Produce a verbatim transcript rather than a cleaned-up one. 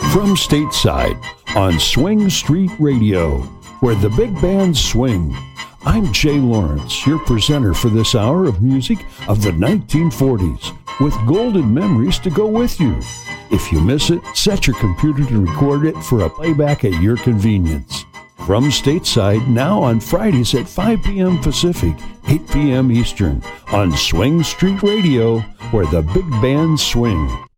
From stateside on Swing Street Radio, where the big bands swing. I'm Jay Lawrence, your presenter for this hour of music of the nineteen forties, with golden memories to go with you. If you miss it, set your computer to record it for a playback at your convenience. From stateside, now on Fridays at five p.m. Pacific, eight p.m. Eastern, on Swing Street Radio, where the big bands swing.